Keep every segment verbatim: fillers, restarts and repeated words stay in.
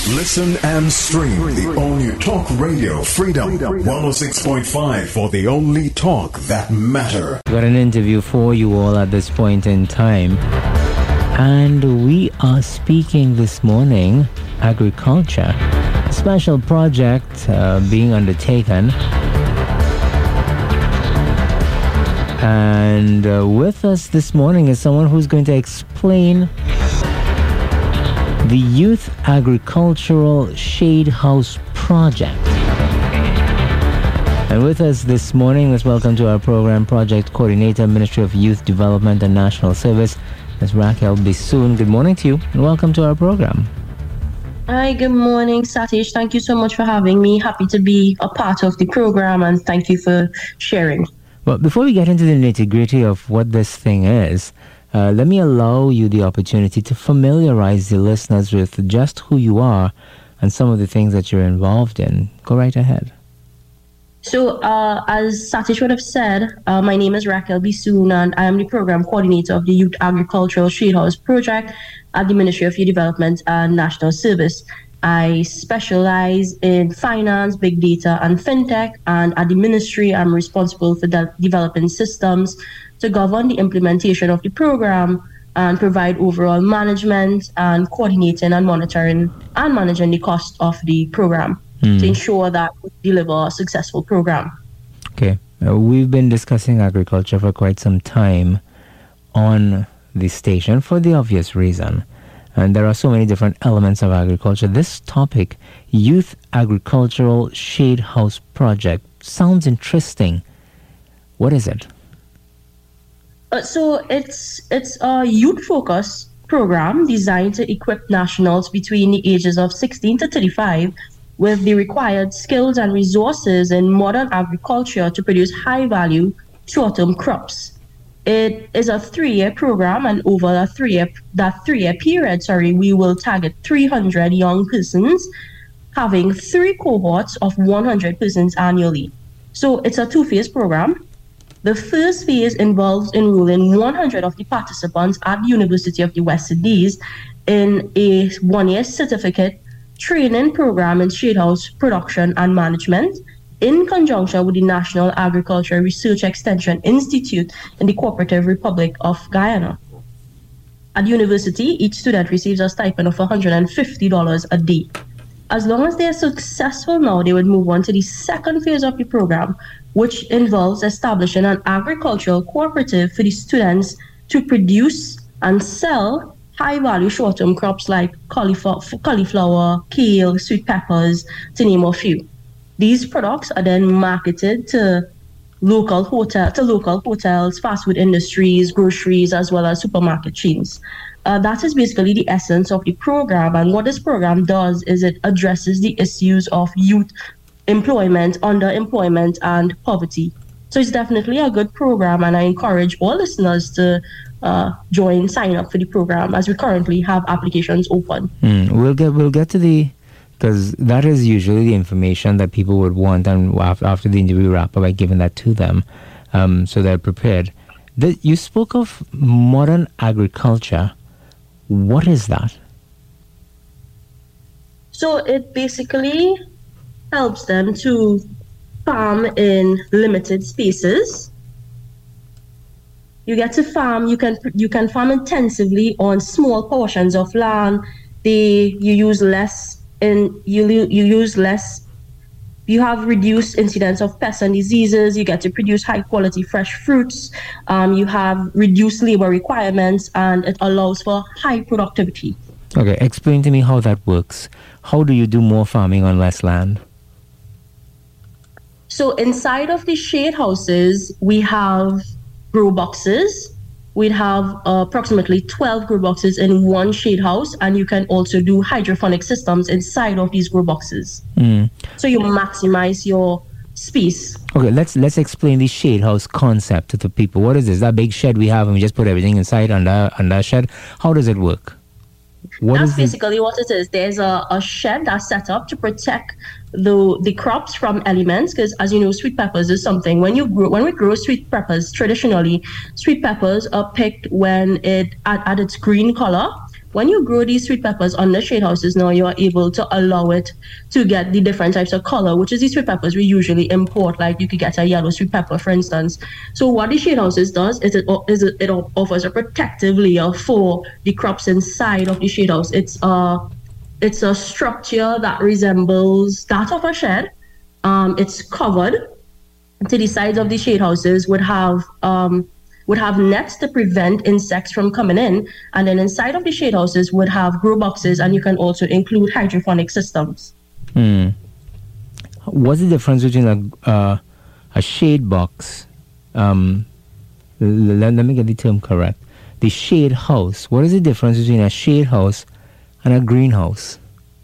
Listen and stream the all-new Talk Radio Freedom one oh six point five for the only talk that matter. Got an interview for you all at this point in time. And we are speaking this morning agriculture. A special project uh, being undertaken. And uh, with us this morning is someone who's going to explain the Youth Agricultural Shade House Project. And with us this morning, let's welcome to our program Project Coordinator, Ministry of Youth Development and National Service, Miz Raquel Bissoon. Good morning to you and welcome to our program. Hi, good morning, Satish. Thank you so much for having me. Happy to be a part of the program and thank you for sharing. Well, before we get into the nitty-gritty of what this thing is, Uh, let me allow you the opportunity to familiarize the listeners with just who you are and some of the things that you're involved in. Go right ahead. So, uh, as Satish would have said, uh, my name is Raquel Bissoon and I am the program coordinator of the Youth Agricultural Shade House Project at the Ministry of Youth Development and National Service. I specialize in finance, big data, and fintech, and at the ministry, I'm responsible for de- developing systems to govern the implementation of the program and provide overall management and coordinating and monitoring and managing the cost of the program mm. to ensure that we deliver a successful program. Okay. Uh, we've been discussing agriculture for quite some time on the station for the obvious reason. And there are so many different elements of agriculture. This topic, Youth Agricultural Shade House Project, sounds interesting. What is it? Uh, so it's it's a youth-focused program designed to equip nationals between the ages of sixteen to thirty-five with the required skills and resources in modern agriculture to produce high-value, short-term crops. It is a three-year program, and over a three-year that three-year period, sorry, we will target three hundred young persons, having three cohorts of one hundred persons annually. So it's a two-phase program. The first phase involves enrolling one hundred of the participants at the University of the West Indies in a one-year certificate training program in shade house production and management in conjunction with the National Agriculture Research Extension Institute in the Cooperative Republic of Guyana. At the university, each student receives a stipend of one hundred fifty dollars a day. As long as they are successful now, they would move on to the second phase of the program, which involves establishing an agricultural cooperative for the students to produce and sell high-value short-term crops like cauliflower, cauliflower, kale, sweet peppers, to name a few. These products are then marketed to local hotel, to local hotels, fast food industries, groceries, as well as supermarket chains. Uh, that is basically the essence of the program. And what this program does is it addresses the issues of youth employment, underemployment, and poverty. So it's definitely a good program, and I encourage all listeners to uh, join, sign up for the program, as we currently have applications open. Mm, we'll get we'll get to the, because that is usually the information that people would want, and after, after the interview wrap up, by giving that to them, um, so they're prepared. The, you spoke of modern agriculture. What is that? So it basically helps them to farm in limited spaces. You get to farm, you can you can farm intensively on small portions of land. They you use less and you you use less. You have reduced incidence of pests and diseases. You get to produce high quality fresh fruits. Um, you have reduced labor requirements, and it allows for high productivity. Okay, explain to me how that works. How do you do more farming on less land? So inside of the shade houses, we have grow boxes. We'd have uh, approximately twelve grow boxes in one shade house, and you can also do hydroponic systems inside of these grow boxes. Mm. So you maximize your space. Okay, let's let's explain the shade house concept to the people. What is this? That big shed we have, and we just put everything inside under under a shed. How does it work? What that's is basically the... what it is. There's a, a shed that's set up to protect the the crops from elements, because as you know, sweet peppers is something when you grow when we grow sweet peppers traditionally, sweet peppers are picked when it at, at its green color. when you grow these sweet peppers on the shade houses, now you are able to allow it to get the different types of color, which is the sweet peppers we usually import. Like you could get a yellow sweet pepper, for instance. So what the shade houses does is it is it, it offers a protective layer for the crops inside of the shade house. It's a it's a structure that resembles that of a shed. Um, it's covered. To the sides of the shade houses would have um, would have nets to prevent insects from coming in, and then inside of the shade houses would have grow boxes, and you can also include hydroponic systems. Hmm. What's the difference between a uh, a shade box? Um, let, let me get the term correct. The shade house. What is the difference between a shade house and a greenhouse?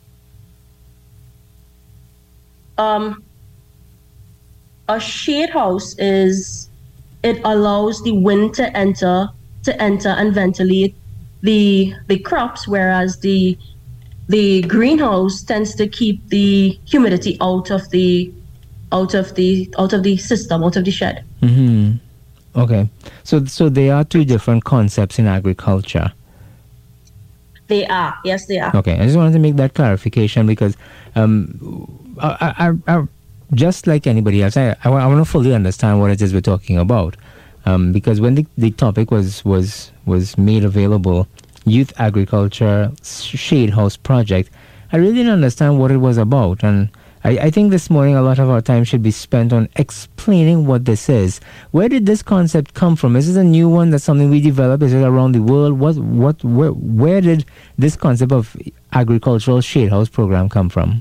Um. A shade house is, it allows the wind to enter to enter and ventilate the the crops, whereas the the greenhouse tends to keep the humidity out of the out of the out of the system, out of the shed. Mm-hmm. Okay, so so there are two different concepts in agriculture. They are, yes, they are. Okay, I just wanted to make that clarification because um, I, I, I just like anybody else, I, I, I want to fully understand what it is we're talking about. Um, because when the, the topic was, was, was made available, Youth Agriculture Shade House Project, I really didn't understand what it was about. And I, I think this morning a lot of our time should be spent on explaining what this is. Where did this concept come from? Is this a new one? That's something we developed? Is it around the world? What, what, where, where did this concept of agricultural shade house program come from?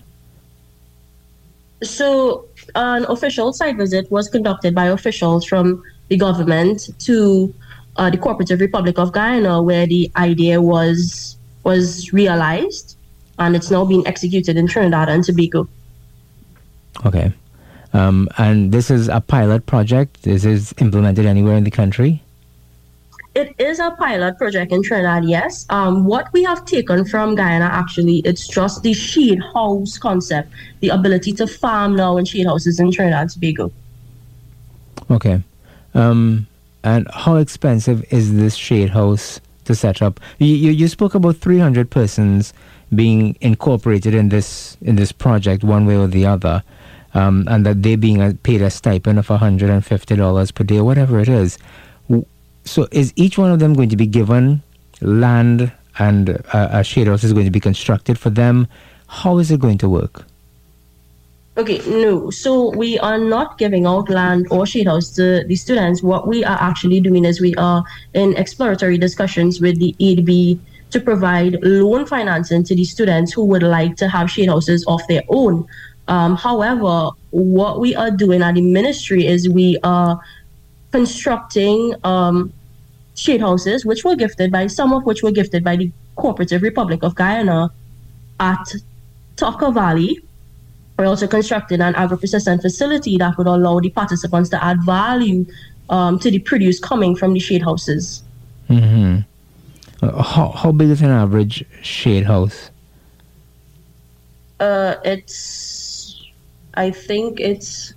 So an official site visit was conducted by officials from the government to uh, the Cooperative Republic of Guyana, where the idea was was realized, and it's now being executed in Trinidad and Tobago. Okay. Um, and this is a pilot project. This is implemented anywhere in the country? It is a pilot project in Trinidad, yes. Um, what we have taken from Guyana, actually, it's just the shade house concept, the ability to farm now in shade houses in Trinidad and Tobago. Okay. Um, and how expensive is this shade house to set up? You, you, you spoke about three hundred persons being incorporated in this in this project one way or the other, um, and that they being a, paid a stipend of one hundred fifty dollars per day, whatever it is. So is each one of them going to be given land and a, a shade house is going to be constructed for them? How is it going to work? Okay, no. So we are not giving out land or shade house to the students. What we are actually doing is we are in exploratory discussions with the A D B to provide loan financing to the students who would like to have shade houses of their own. Um, however, what we are doing at the ministry is we are constructing um, shade houses, which were gifted by, some of which were gifted by the Cooperative Republic of Guyana at Tucker Valley. We're also constructing an agro-processing facility that would allow the participants to add value um, to the produce coming from the shade houses. Mm-hmm. Uh, how, how big is an average shade house? Uh, it's, I think it's,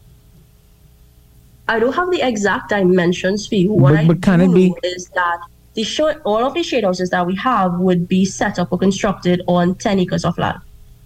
I don't have the exact dimensions for you. What but, but I can do it be? know is that the show, all of the shade houses that we have would be set up or constructed on ten acres of land.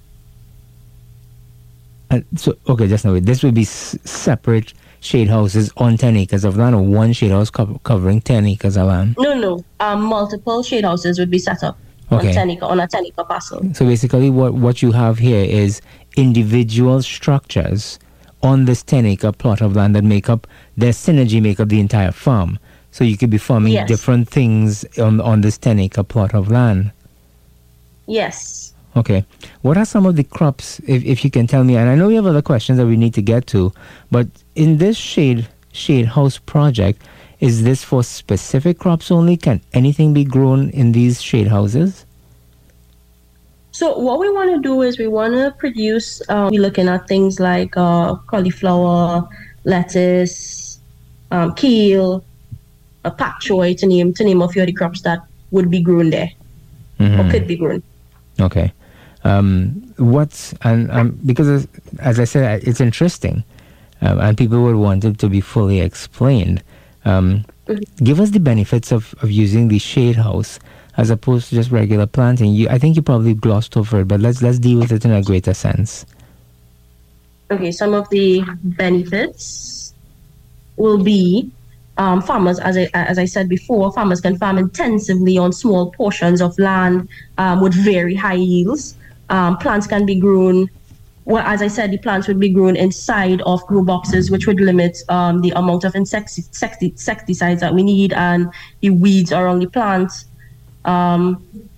Uh, so, okay, just now, this would be s- separate shade houses on ten acres of land, or one shade house co- covering ten acres of land? No, no. Um, multiple shade houses would be set up okay. on ten acre, on a ten acre parcel. So basically, what, what you have here is individual structures on this ten acre plot of land that make up, their synergy make up the entire farm. So you could be farming yes. different things on, on this ten acre plot of land. Yes. Okay. What are some of the crops, if, if you can tell me, and I know we have other questions that we need to get to, but in this shade shade house project, is this for specific crops only? Can anything be grown in these shade houses? So what we want to do is we want to produce, uh, we're looking at things like uh, cauliflower, lettuce, um, kale, a pak choy, to name, to name a few of the crops that would be grown there, mm-hmm. or could be grown. Okay. Um, what's, and um, because as I said, it's interesting, um, and people would want it to be fully explained. Um, mm-hmm. Give us the benefits of, of using the shade house as opposed to just regular planting? You, I think you probably glossed over it, but let's let's deal with it in a greater sense. Okay, some of the benefits will be um, farmers, as I as I said before, farmers can farm intensively on small portions of land um, with very high yields. Um, plants can be grown. Well, as I said, the plants would be grown inside of grow boxes, which would limit um, the amount of insecticides that we need and the weeds around the plants. Um,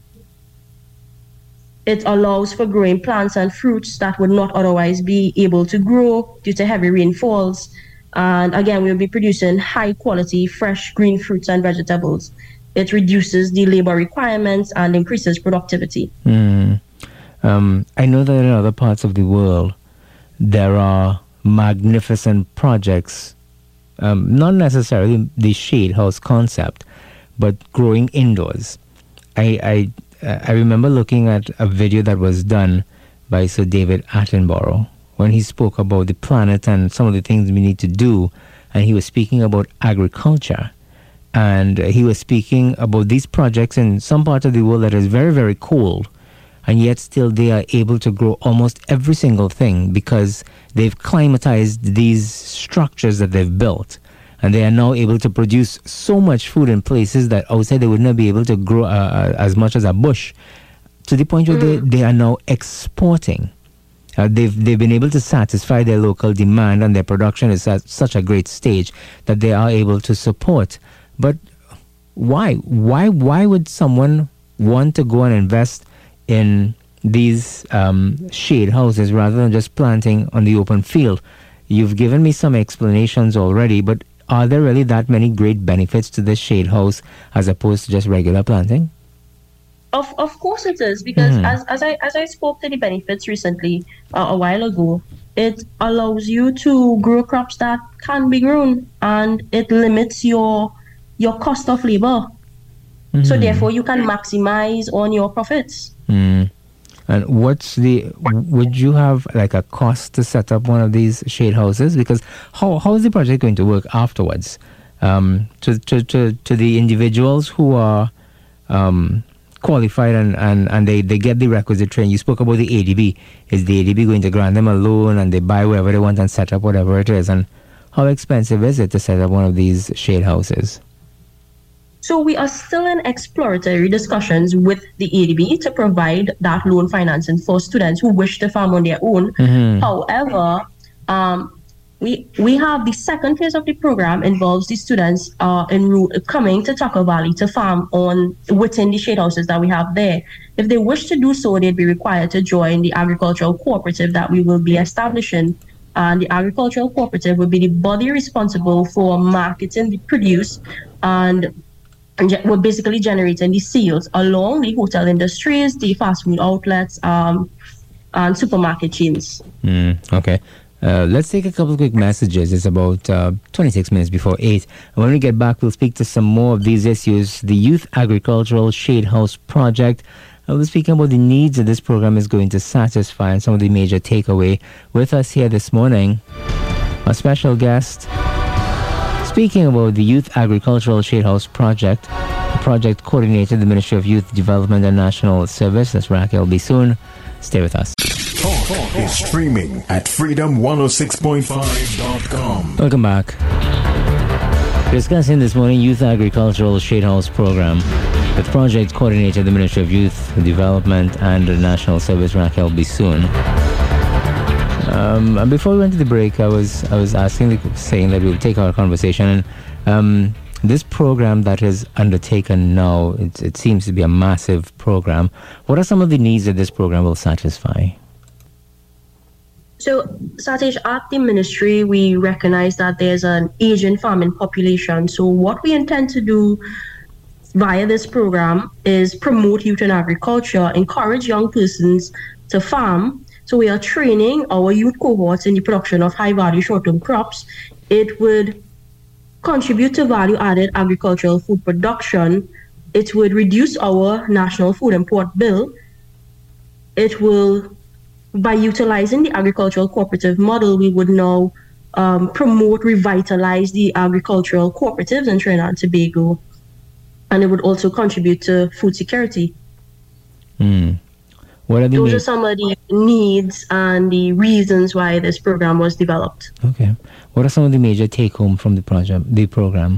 it allows for growing plants and fruits that would not otherwise be able to grow due to heavy rainfalls. And again, we'll be producing high quality, fresh green fruits and vegetables. It reduces the labor requirements and increases productivity. Mm. Um, I know that in other parts of the world, there are magnificent projects, um, not necessarily the shade house concept, but growing indoors. I, I, I remember looking at a video that was done by Sir David Attenborough when he spoke about the planet and some of the things we need to do, and he was speaking about agriculture. And he was speaking about these projects in some part of the world that is very, very cold, and yet still they are able to grow almost every single thing because they've climatized these structures that they've built. And they are now able to produce so much food in places that outside they would not be able to grow uh, as much as a bush, to the point where mm. they, they are now exporting. Uh, they've they've been able to satisfy their local demand, and their production is at such a great stage that they are able to support. But why? Why? Why would someone want to go and invest in these um, shade houses rather than just planting on the open field? You've given me some explanations already, but are there really that many great benefits to this shade house as opposed to just regular planting? Of of course it is, because mm. as, as I as I spoke to the benefits recently uh, a while ago, it allows you to grow crops that can be grown, and it limits your your cost of labor. Mm. So therefore, you can maximize on your profits. Mm. And what's the, would you have like a cost to set up one of these shade houses? Because how how is the project going to work afterwards? Um, to, to, to, to the individuals who are um, qualified and, and, and they, they get the requisite training. You spoke about the A D B. Is the A D B going to grant them a loan and they buy whatever they want and set up whatever it is? And how expensive is it to set up one of these shade houses? So we are still in exploratory discussions with the A D B to provide that loan financing for students who wish to farm on their own. Mm-hmm. However, um, we we have the second phase of the program involves the students uh, in route, coming to Tucker Valley to farm on within the shade houses that we have there. If they wish to do so, they'd be required to join the agricultural cooperative that we will be establishing. And the agricultural cooperative will be the body responsible for marketing the produce, and And we're basically generating the sales along the hotel industries, the fast food outlets, um, and supermarket chains. Mm, okay. Uh, let's take a couple of quick messages. It's about uh, twenty-six minutes before eight. And when we get back, we'll speak to some more of these issues. The Youth Agricultural Shade House Project. Uh, we're speaking about the needs that this program is going to satisfy and some of the major takeaway. With us here this morning, a special guest, speaking about the Youth Agricultural Shade House Project, a project coordinated the Ministry of Youth Development and National Service. That's Raquel Bisoon. Stay with us. Talk, talk is streaming at freedom one oh six point five dot com. Welcome back. Discussing this morning Youth Agricultural Shade House Program with project coordinator the Ministry of Youth Development and the National Service, Raquel Bisoon. Um, and before we went to the break, I was I was asking, saying that we'll take our conversation. And um, this program that is undertaken now, it, it seems to be a massive program. What are some of the needs that this program will satisfy? So, Satish, at the ministry, we recognize that there's an aging farming population. So what we intend to do via this program is promote youth in agriculture, encourage young persons to farm. So we are training our youth cohorts in the production of high-value short-term crops. It would contribute to value-added agricultural food production. It would reduce our national food import bill. It will, by utilizing the agricultural cooperative model, we would now um, promote, revitalize the agricultural cooperatives in Trinidad and Tobago. and it would also contribute to food security. Mm. What are the Those ma- are some of the needs and the reasons why this program was developed. Okay. What are some of the major take-home from the project, the program?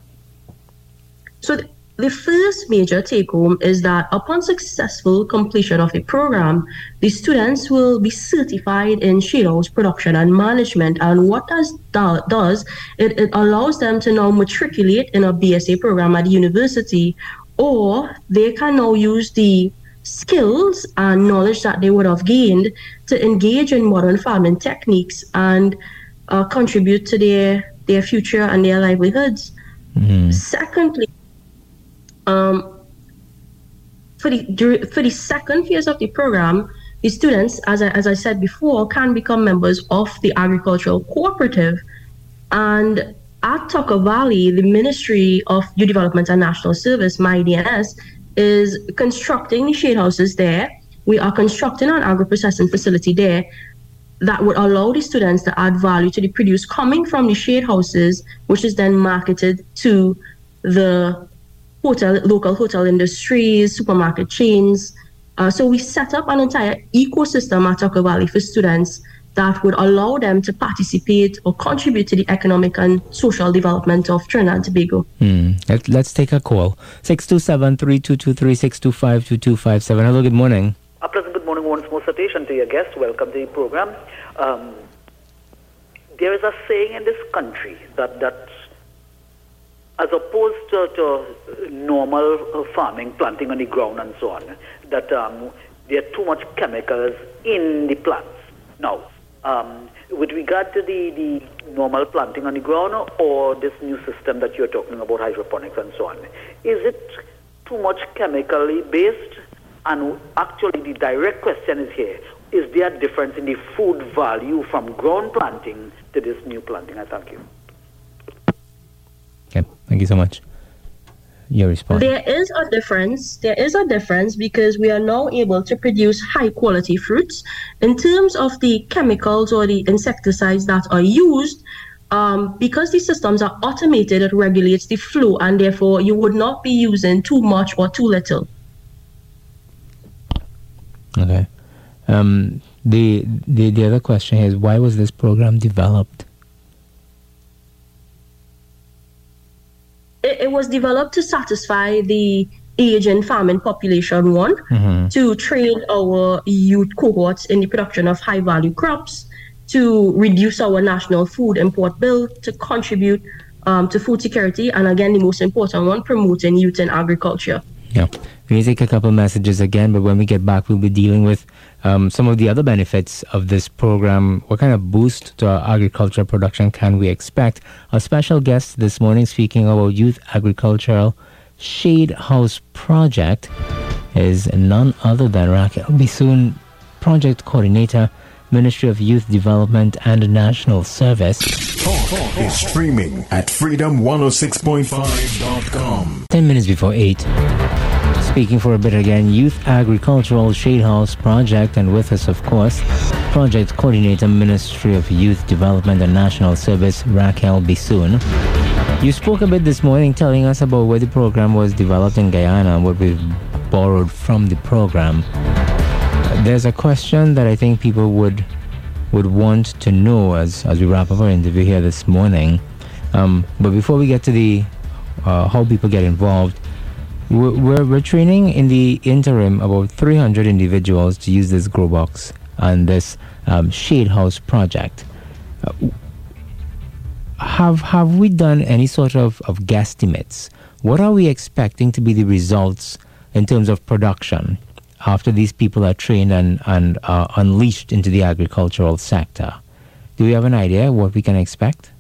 So th- the first major take-home is that upon successful completion of the program, the students will be certified in shade house production and management. And what does that does, it, it allows them to now matriculate in a B S A program at the university, or they can now use the skills and knowledge that they would have gained to engage in modern farming techniques and uh, contribute to their, their future and their livelihoods. Mm-hmm. Secondly, um, for the for the second phase of the program, the students, as I, as I said before, can become members of the agricultural cooperative. And at Tucker Valley, the Ministry of Youth Development and National Service, M I D N S, is constructing the shade houses there. We are constructing an agro-processing facility there that would allow the students to add value to the produce coming from the shade houses, which is then marketed to the hotel, local hotel industries, supermarket chains. Uh, so we set up an entire ecosystem at Tucker Valley for students that would allow them to participate or contribute to the economic and social development of Trinidad and Tobago. Mm. Let, let's take a call. six two seven, three two two three, six two five, two two five seven. Hello, good morning. A pleasant good morning once more, Satish, and to your guest. Welcome to the program. Um, there is a saying in this country that, that as opposed to, to normal farming, planting on the ground and so on, that um, there are too much chemicals in the plants. Now, um, with regard to the, the normal planting on the ground or this new system that you're talking about, hydroponics and so on, is it too much chemically based? And actually the direct question is here, is there a difference in the food value from ground planting to this new planting? I thank you. Okay, thank you so much. Your response. There is a difference. There is a difference because we are now able to produce high quality fruits. In terms of the chemicals or the insecticides that are used, um, because these systems are automated, it regulates the flow, and therefore you would not be using too much or too little. Okay. Um, the, the, the other question is, why was this program developed? It, it was developed to satisfy the aging farming population, one, mm-hmm. to train our youth cohorts in the production of high-value crops, to reduce our national food import bill, to contribute um, to food security, and again, the most important one, promoting youth in agriculture. Yeah. We're going to take a couple messages again, but when we get back, we'll be dealing with um, some of the other benefits of this program. What kind of boost to our agricultural production can we expect? Our special guest this morning speaking about Youth Agricultural Shade House Project is none other than Raquel Bissoon, Project Coordinator, Ministry of Youth Development and National Service. Talk is streaming at freedom one oh six point five dot com. Ten minutes before eight. Speaking for a bit again, Youth Agricultural Shade House Project, and with us, of course, Project Coordinator, Ministry of Youth Development and National Service, Raquel Bissoon. You spoke a bit this morning telling us about where the program was developed in Guyana and what we've borrowed from the program. There's a question that I think people would would want to know as, as we wrap up our interview here this morning. Um, but before we get to the uh, how people get involved, we're, we're, we're training in the interim about three hundred individuals to use this grow box and this um, shade house project. Uh, have have we done any sort of, of guesstimates? What are we expecting to be the results in terms of production after these people are trained and, and uh, unleashed into the agricultural sector? Do we have an idea what we can expect?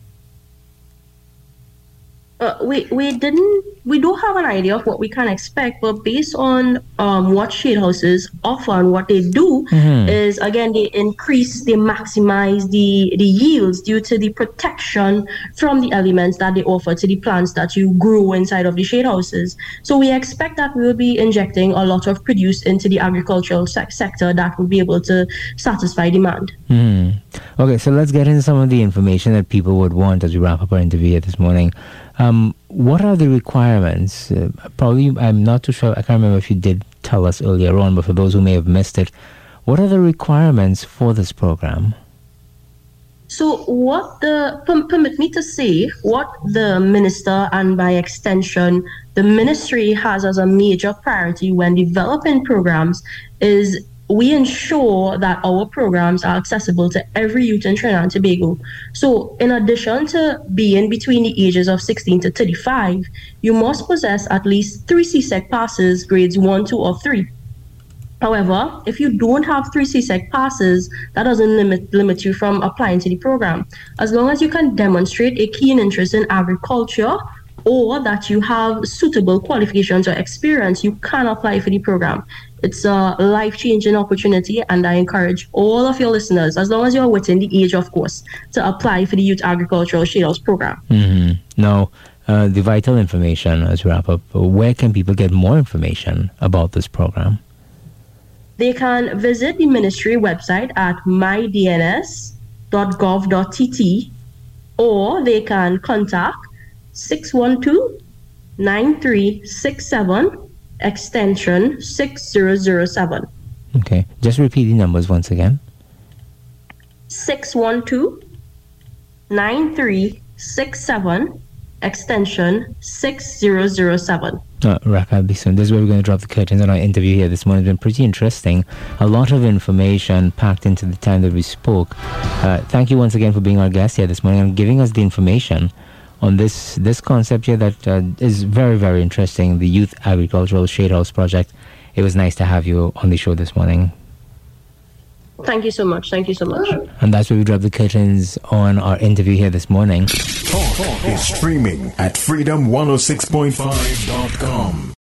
Uh, we we didn't we do have an idea of what we can expect, but based on um, what shade houses offer and what they do mm-hmm. is, again, they increase, they maximize the the yields due to the protection from the elements that they offer to the plants that you grow inside of the shade houses. So we expect that we will be injecting a lot of produce into the agricultural se- sector that will be able to satisfy demand. Mm. Okay, so let's get into some of the information that people would want as we wrap up our interview here this morning. Um, what are the requirements? Uh, probably, I'm not too sure. I can't remember if you did tell us earlier on, but for those who may have missed it, what are the requirements for this program? So what the, permit me to say, what the minister and by extension, the ministry has as a major priority when developing programs is we ensure that our programs are accessible to every youth in Trinidad and Tobago. So in addition to being between the ages of sixteen to thirty-five, you must possess at least three C S E C passes, grades one, two, or three. However, if you don't have three C S E C passes, that doesn't limit limit you from applying to the program. As long as you can demonstrate a keen interest in agriculture or that you have suitable qualifications or experience, you can apply for the program. It's a life-changing opportunity, and I encourage all of your listeners, as long as you're within the age, of course, to apply for the Youth Agricultural Shade House program. Mm-hmm. Now, uh, the vital information as we wrap up, where can people get more information about this program? They can visit the ministry website at my d n s dot gov dot t t, or they can contact six one two, nine three six seven, extension six zero zero seven. Okay, just repeat the numbers once again. six one two, nine three six seven, extension six zero zero seven. Uh, Rakal Bison, this is where we're going to drop the curtains on our interview here this morning. It's been pretty interesting. A lot of information packed into the time that we spoke. Uh, thank you once again for being our guest here this morning and giving us the information on this this concept here that uh, is very, very interesting, the Youth Agricultural Shade House Project. It was nice to have you on the show this morning. Thank you so much. Thank you so much. And that's where we drop the curtains on our interview here this morning. Talk is streaming at freedom one oh six point five dot com.